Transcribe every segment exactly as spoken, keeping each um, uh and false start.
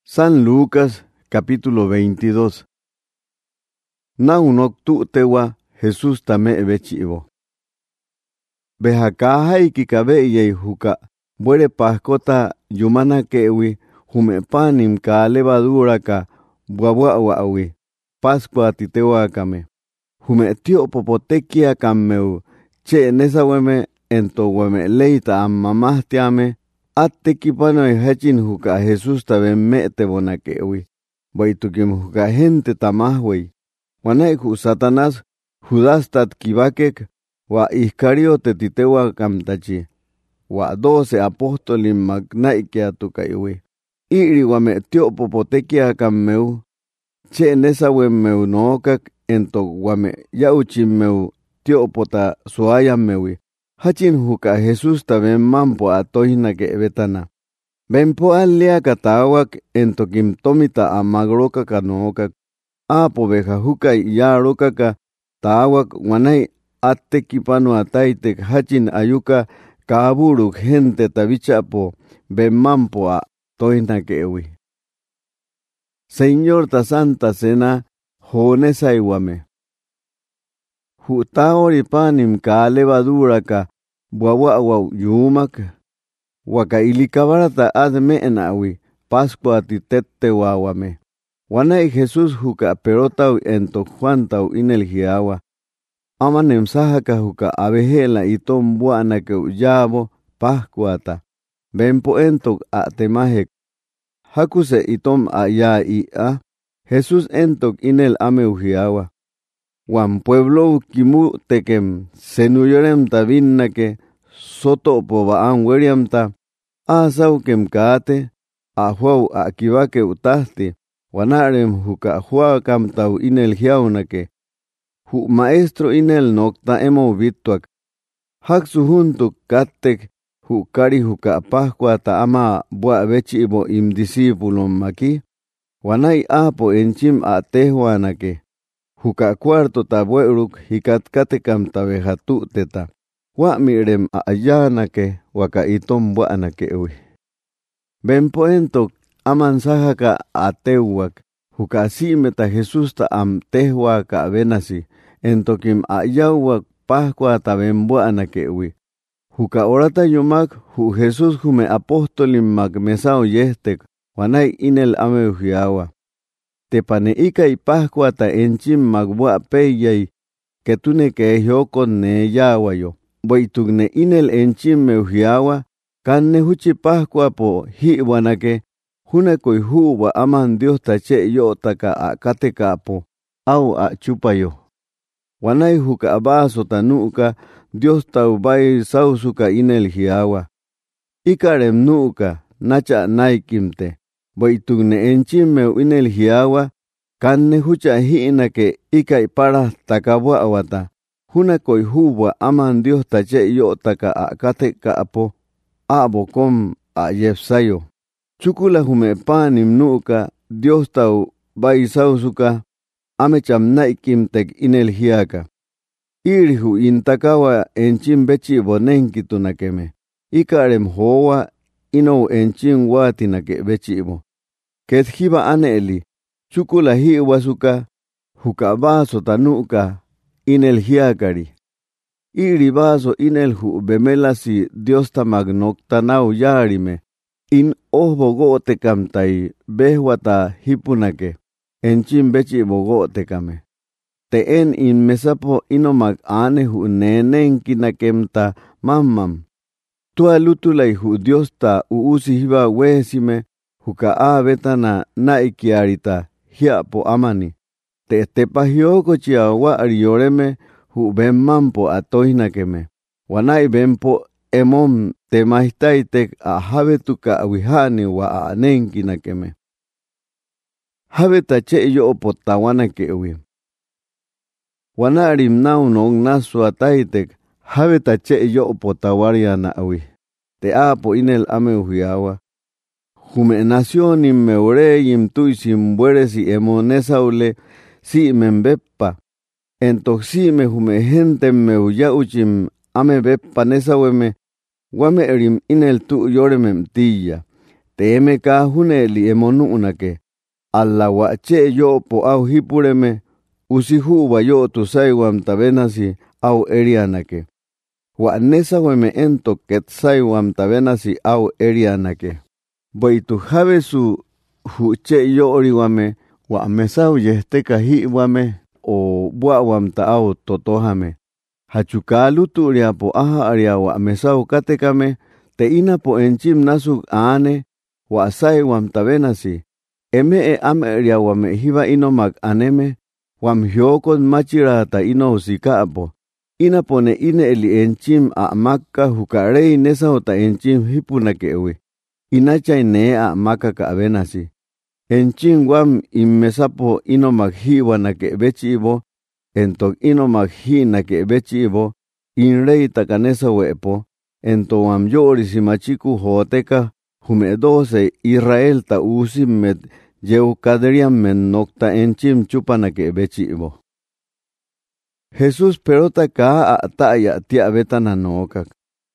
San Lucas, capítulo veintidós. Naunok tu'tewa Jesús tame bechivo. Bejacaja y kikabe yei juka. Buere pascota yumana kewi. Jume panim ka levadura ka. Buabua wawi. Pascua titewa kame. Jume tio popotekia kameu. Che nesaweme ento weme leita amamastiame. Atte kipano y hachin juka Jesús tabe mete bonakewi. Baitukim juka gente tamahwei. Wanaiku Satanás Judas tat kibakek. Wa Iscariote titewa kamtachi. Wa doce apostolim magnaikia tukaiwi. Iri wame tio popotekia kammeu. Che nesawe meu nookak ento wame yauchim meu tio pota suayamewi. Hachin juka Jesús taben mampo atohina ke betana. Benpo alia katawak entokim tomita amagroka kanoka. Apo beja juka yaroka ka tawak wanai atte kipano ataitek hachin ayuka kaburuk gente tabichapo ben mampo a tohina kewi. Señor ta Santa Cena jonesa iwame. Hutaori panim ka levadura ka buawawa yumak. Waka ilikabarata adme enawi. Pascua titete wawame. Wanai Jesús juka perotau ento Juantau inelgiawa. Amanem sahaka juka abejela itom buana ke uyabo Pascuata. Benpo entok a temajek. Hakuse itom aya i a. Jesús entok inel ameugiawa. Wan pueblo kimu tekem senuyorem tabinna ke soto pobaan weriam ta asau kem kaate a huau a kibake utasti wanarem huka hua kam tau inel hiauna ke hu maestro inel nokta emo vituak haksu juntuk katek hu kari huka Pascua ta ama bua bechi ibo im disipulum maki wanai apo enchim a tehuana ke Juka cuarto tabueruk hikatkate kam tabejatu teta. Wa mirem a ayana ke waka itom buana ke uy. Benpo entok amansaja ka atewak. Juka simeta Jesús ta am tehwa ka benasi. Entokim ayawak Pascua taben buana ke uy. Juka orata yumak hu Jesús jume apostolim mag mesao yestek. Wanai inel ameujiawa. Tepaneika y Pascua ta enchim magbua peyay que tune que yoko ne yawayo. Boitugne inel enchim meujiawa kanne huchi Pascua po hiwanake hune koi huwa aman Dios ta che yo taka a kateka po au a chupayo. Wanai huka abaso tanuka Dios ta ubay sausuka inel hiawa. Ikarem nuka nacha naikimte. Boitugne enchim meu inel hiawa, kanne hucha hiina ke ikai para takabua awata. Huna koi huwa aman Dios tache yo taka a kate kaapo, abo kom a yefsayo. Chukula hume panim nuka, Dios tau baisausuka, amecham naikim tek inel hiaka. Irihu intakawa enchim bechi bonenkito nakeme. Ikarem hoa ino enchin watina ke bechibo. Ket hiba aneli, chukula hi wasuka, huka baso tanuka, inel hiakari. Iri baso inel hu bemelasi Dios tamagnok tanau yarime, in ohbo gote kamtai, behwata hipunake, enchin bechibo gote kame. Te en in mesapo inomag ane hu nenen kinakemta mamam. Tua lutulai hu Dios ta uusi hiba wesime huka a betana naikiarita hiapo amani. Te tepahioko chia wa arioreme hu ben mampo atohina keme. Wanai benpo emom te maistaitek a habetuka awihani wa a anenkina keme. Habeta che yo potawana kewi. Wanarim naunong nasua taitek. Habeta che yo potawaria na awi. Te apo inel ameujiawa. Jume nacionim meureyim tuisim bueresi emonesaule si membeppa. Entoxime jume gente meuyauchim ame beppa nesaweme. Wame erim inel tu yoremem tilla. teme ka hune li emonu unake, alla wache yo po au hipureme, usihu wa yo tu saiwam tabenasi au erianake. Wa nesa weme ento ket saiwam tabenasi au erianake. Boitu have su huche yo oriwame, wa mesau yesteka hiwame, o buawam taau totohame. Hachukalu turia po aha aria wa mesau katekame, te ina po enchim nasuk aane, wa saiwam tabenasi. Eme e ame aria wa me hiva ino mag aneme, wam hyokon machira ta ino usikaapo. Ina pone ine eli enchim a makka hukarei nesa ota enchim hipunake ewe. Inachay ne a maka ka abenasi. Enchim wam immesapo ino maghiwa na ke bechi ibo, entok ino maghi na ke bechi ibo, inrei takanesa wepo, ento wam yori simachiku hooteka, humedose Israel ta usim med yeu kadriam men nokta enchim chupa na ke bechi ibo. Jesús perota ka a taya tia betana nokak.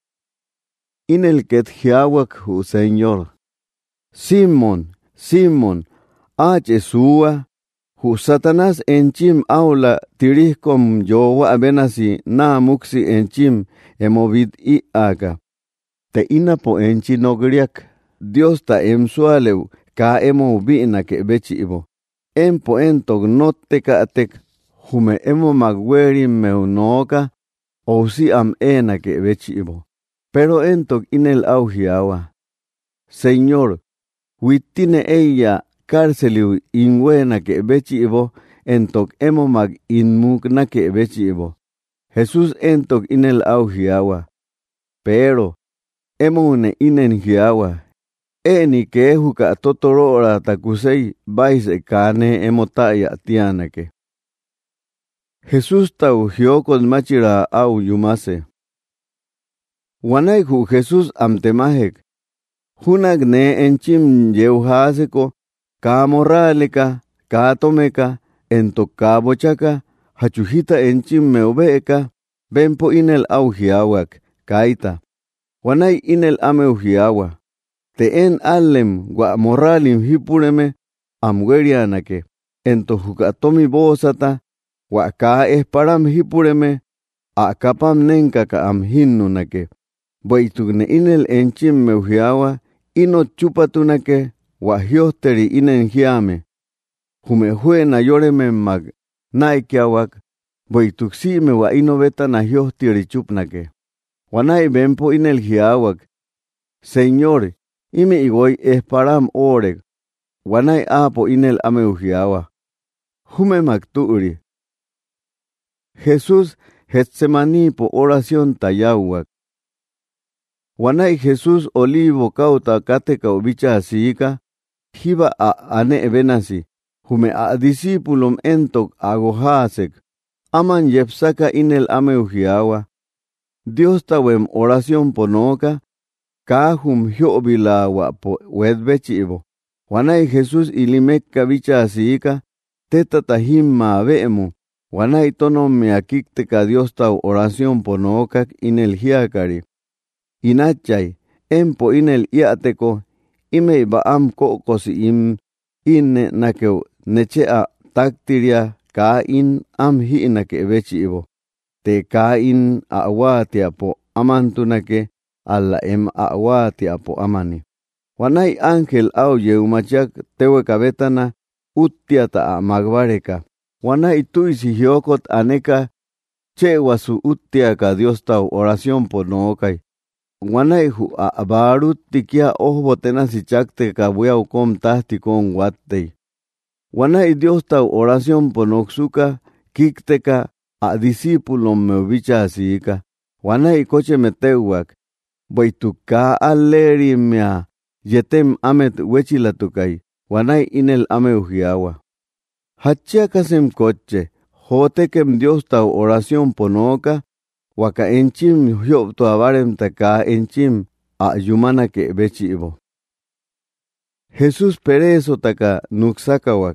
Inel ket hiawak hu Señor. Simón, Simón, ache sua, hu Satanás enchim aula tirihkom yowa abenasi na muksi enchim emovid i aga. Te inapo enchi nogriak, Dios ta emsualeu ka emo bina ke bechi ibo. Empo entog notte ka atek, hume emo magwerim meunoka, o si am ena ke bechi ibo. Pero entok inel augiawa. Señor, huitine ella cárceliu inwena ke bechi ibo, entok emo mag inmukna ke bechi ibo. Jesús entok inel augiawa. Pero, emo une inen giawa. Eni ke huka totorora takusei baise kane emo taya tianake. Jesús tau hiokon machira au yumase. Wanay hu Jesús amtemahek. Hunag ne enchim yeuhaseko, ka moraleka, ka tomeka, ento ka bochaka, hachujita enchim meubeka, benpo inel augiawak, kaita. Wanay inel ameugiawa. Te en alem gua moralim hipureme, amwerianake, ento hukatomi bosata, wa ka esparam hipureme, a kapam nenka ka am hinnunake. Boitugne inel enchim meugiawa, ino chupatunake, wa hiosteri inen hiame. Hume hue na yoreme mag, naikiawak, boituxime wa ino beta na hiosteri chupnake. Wanai benpo inel hiawak. Señor, ime igoy esparam oreg. Wanai apo inel ameugiawa. Hume magturi. Jesús Getsemani po oración tayawak. Wanay Jesús olivo kauta kateka ubicha asika, hiba a ane ebenasi, hume a discipulum entok agohasek, aman yepsaka inel ameugiawa. Dios tawem oración ponoka, kahum hiobilawa po wedbechibo. Wanay Jesús ilimekka bicha asika, teta tahimma veemu. Wanay tono me akikteka Dios taw oración ponokak inel hiakari. Inachay, empo inel iateko, ime baam kokosi im, inne nakeu nechea taktiria ka in am hiinake bechi ibo. Te ka in awatia po amantunake, alla em awatia po amani. Wanay ángel au yeumachak tewe kabetana, uttiata a magvareka. Wanay tuisi hiokot aneka, chewa su uttiaka Dios tau oración por nookai. Wanay hu a barut tikia ohbotena si chakte kabuya ukom tahti kon wattei. Wanay Dios tau oración por noksuka, kikteka a discípulom meubicha asika. Wanay koche meteuak, boituka alerimia, yetem amet wechilatukai, wanay inel ameugiawa. Hachiakasem koche, jotekem Dios tau oración ponoka, waka enchim hyob to abarem taka enchim a yumana ke bechi ibo. Jesús perezo taka nuksakawak.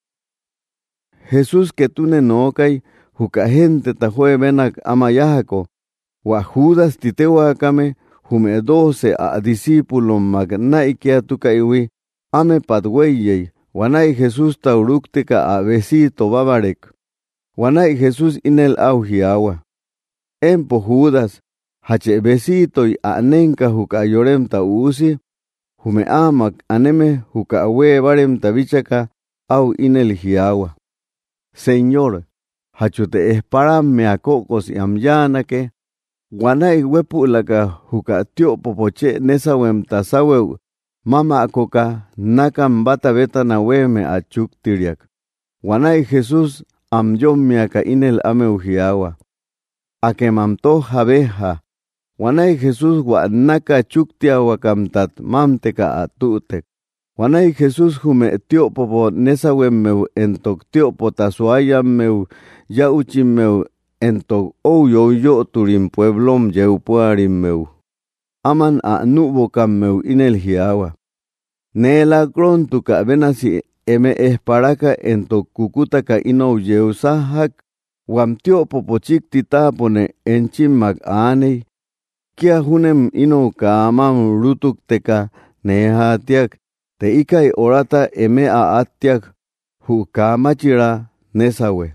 Jesús que tune nokai, huka gente tajue benak amayahako, wa Judas titewakame, hume doce a discípulo magnai kia tukaiwi, ame patweyey, wanai Jesús tauruktika a besito babarek. Wanai Jesús inel auhiawa. Empo Judas, hache besito y anenka huka yorem ta usi, hume amak aneme huka awe barem tabichaka au inel hiawa. Señor, hachute esparam me acocos y amyanake, wanai wepulaka huka tio popoche nesawem tasaweu, mama akoka nakam bata beta naweme achuk tiriak. Wanai Jesús amyomiaka inel ameuhiawa. Akemamto jabeja. Wanai Jesús wanaka chuktia wakamtat mamteka atutek. Wanai Jesús hume tiopopo nesawemmeu entok tiopo tasuayameu yauchimmeu entok ouyo yo turim pueblom yeupuarimmeu. Aman a nubokammeu inel hiawa. Nela krontuka benasi eme esparaka entok kukutaka inou yeusahak wam tiopopo chikti tapone enchimmak anei. Kia hunem inou kaamam rutuk teka nehatiak. Te ikai orata eme a atiak hu kamachira nesawe.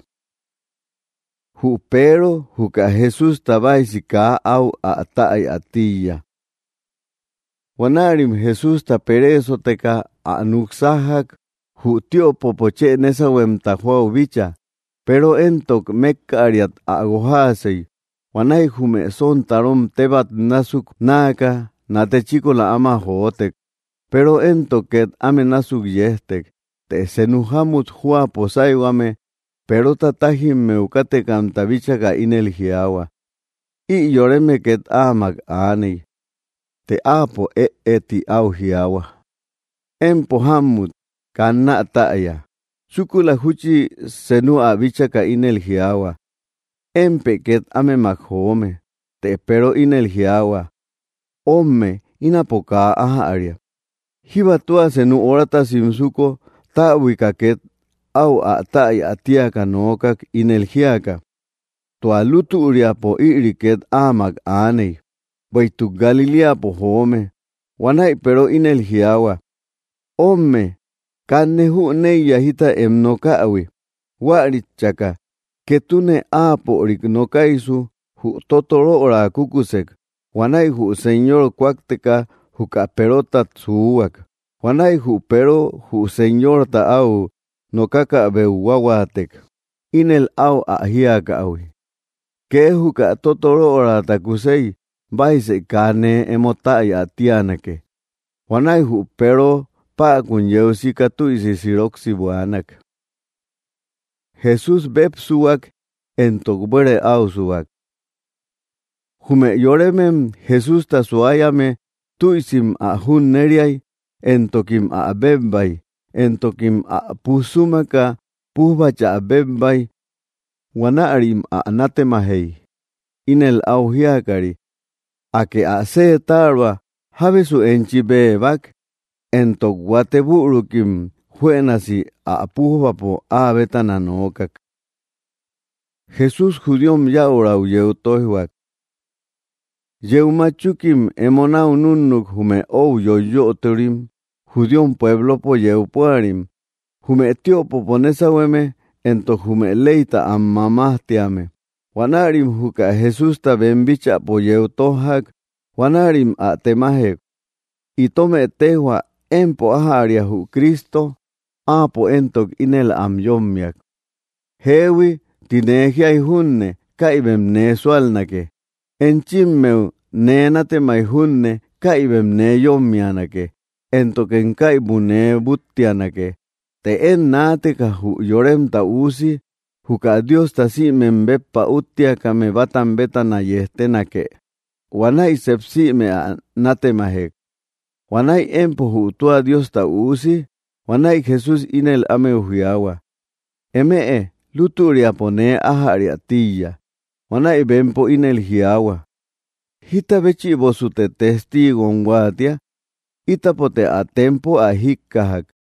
Hu pero hu ka Jesús tabaisi ka au a taai atilla. Wanarim Jesús ta pereso teka a nuksahak hu tio popoche nesawem tahuau bicha. Pero entok mekkariat a gohasei. Wanai hume son tarom tebat nasuk naka natechikola ama hootek. Pero entoket amenasuk yestek, te senuhamut hua posaiwame, pero tatahim meukate kantabichaka inel hiawa. I yoreme ket amak anei, te apo e eti au hiawa. Empo hamut, kana taaya, sukula huchi senu abichaka inel hiawa. Empe ket ame makhome, te pero inel hiawa. Ome, inapoka aha aria. Hiba tua senu orata simsuko ta wikaket au a tai atia kanokak inelgiaka. Tua lutu uriapo iriket amak anei. Baitu Galilea po home. Wanai pero inelgiawa. Ome, kanehu neya hita emnoka awi. Warichaka, ketune apo riknokaisu hu totoro ora kukusek. Wanai hu señor kwakteka huka perota tsuwak. Wanai hu pero hu señor ta au nokaka beuwawatek. Inel au ahiaka awi. Ke huka totoro ora takusei baise kane emotai atianake. Wanai hu pero pa kunyeusi tuisi siroksi buanak. Jesús bepsuwak entokbere au suwak. Hume yoremem Jesús ta suayame tuisim a hun neriai, entokim a bembai, entokim a pusumaka, puhbacha a bembai, wanaarim a anatemahei. Inel auhiakari, ake a se tarwa, habesu enchibebak, entok wateburukim, huenasi a puhbapo a betananokak. Jesús judiom yaurau yeutoiwak. Yeumachukim emonau nunnuk hume ou yoyo turim, judion pueblo po yeupuarim, hume tiopo ponesaweme, ento hume leita ammamahtiame. Wanarim huka Jesús ta bembicha po yeutohak, wanarim a temahek. Itome tehua empo aharia hu Cristo, apo entok inel amyomiak. Hewi tinehiai hunne, kaibem nesualnake. Enchimmeu nenate maihunne kaibem ne yomianake, entoken kaibune buttianake, te en nate ka hu yorem ta usi, huka Dios ta si men beppa uttiaka me batan betana yestenake, wanai sepsi me a nate mahek, wanai empo hu tua Dios ta usi, wanai Jesús inel ame uhiawa, eme e luturia pone aharia tilla, wanai bempo inel hiawa. Hita bechi bosute testigo ngwatia, itapote a tempo a hikkahak,